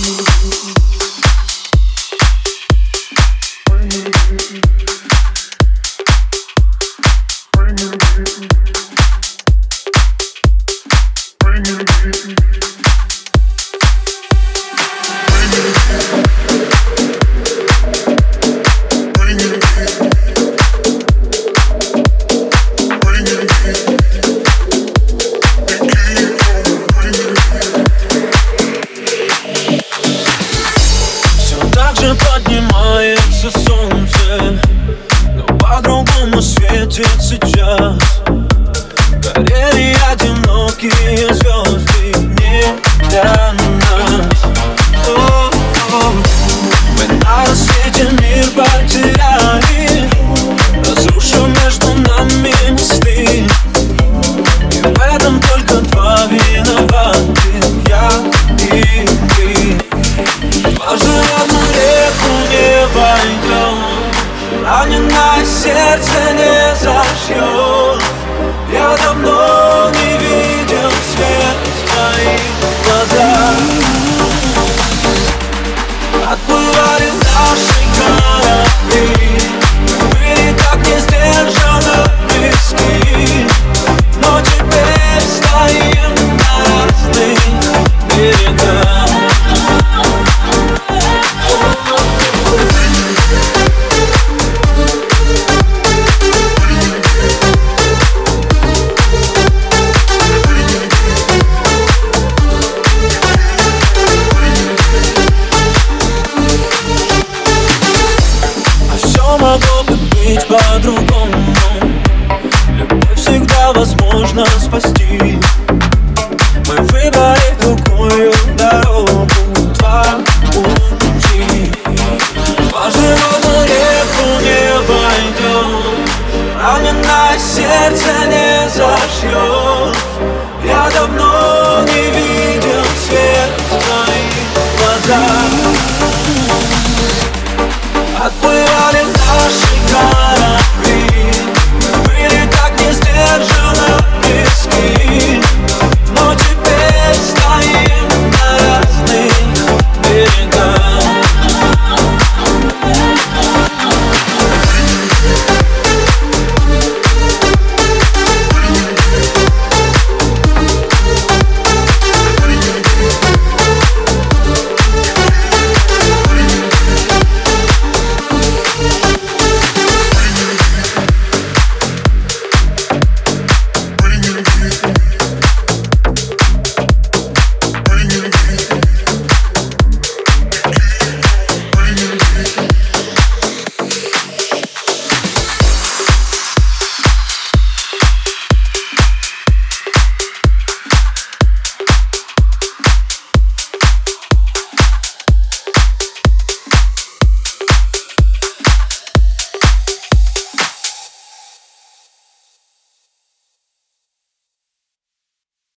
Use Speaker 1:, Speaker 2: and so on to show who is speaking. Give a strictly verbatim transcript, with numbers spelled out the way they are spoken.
Speaker 1: Поднимается солнце, но по-другому светит сейчас. Горели одинокие звезды не для нас. О-о-о. Мы на рассвете мир потеряли, разрушив между нами мосты. И в этом только два виноваты, я и ты. Дважды в одну реку не войдем, раненое сердце не зашьет. Я давно не видел свет в твоих глазах. Отплывали наши корабли, были так не сдержаны близки, но теперь стоим на разных берегах. Могло бы быть по-другому. Любовь всегда возможно спасти.